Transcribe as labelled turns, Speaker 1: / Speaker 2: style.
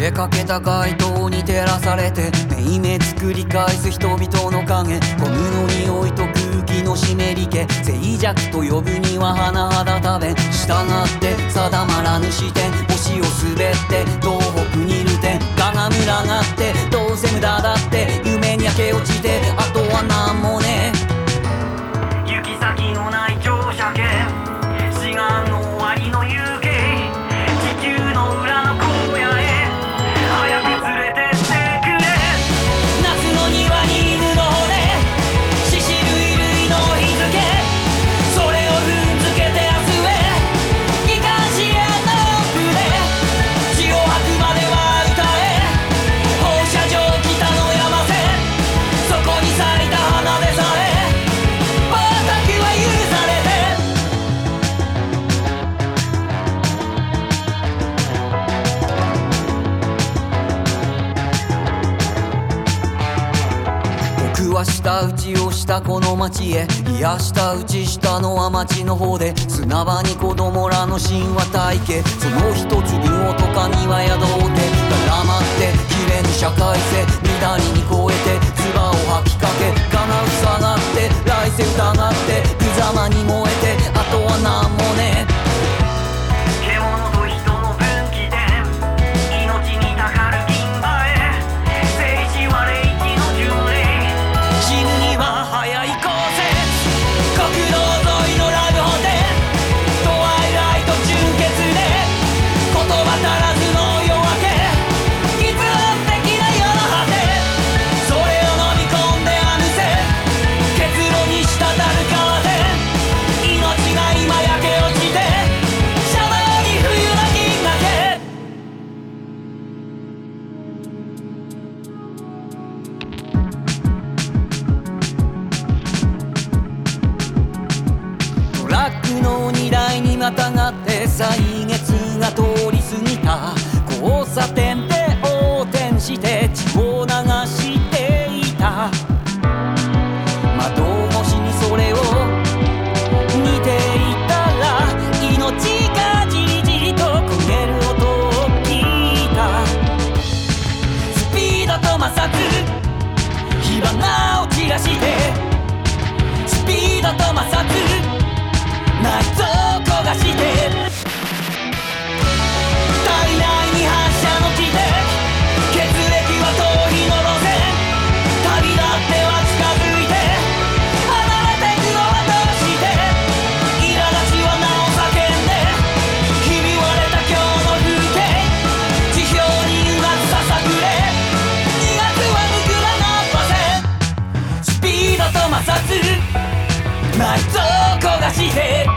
Speaker 1: 出かけた街灯に照らされてめいめ作り返す人々の影、ゴムの匂いと空気の湿り気、静寂と呼ぶには甚だ多弁、従って定まらぬ視点、星を滑って東北にいる点、我が群がってどうせ無駄だって夢に焼け落ちてあとはなんもねえ、行き先のない乗車券、志願の終わりの夕景、地球の裏の荒野へ早く連れてってくれ、夏の庭に犬の骨、獅子類類の日付、それを踏んづけて明日へ機関士への音符で血を吐くまでは歌え、放射状北の山瀬、そこに咲いた花でさえ傍託は許されて、僕は舌打ちをしたこの街へ、いや舌打ちしたのは街の方で、砂場に子供らの神話体系、その一粒をとかには宿って絡まって切れぬ社会性、乱れに越えて唾を吐きかけ、叶う下がって来世疑って無様に燃えてあとはなんもねえ、獣と人の分岐点、命にたかる銀歯へ政治は霊気の巡礼、死ぬには早い降雪、国道沿いのラブホテル、トワイライト純潔で言葉足らずの夜明け、喫音的な世の果て、それを飲み込んであぬせ結露に滴る川で命が今焼け落ちてシャワーに冬の銀河け、トラックの荷台にまたがって歳月が通り過ぎた交差点で横転して血を流していた、窓越しにそれを見ていたら命がじりじりと焦げる音を聞いた、スピードと摩擦火花を散らして、スピードと摩擦内臓を焦がして、体内に反射の気で血液は逃避の路線、旅立っては近づいて離れてくのはどうして、苛立ちはなお叫んでひび割れた今日の風景、地表にうまくささくれ2月は無垢なナンパ線、スピードと摩擦内臓を焦がして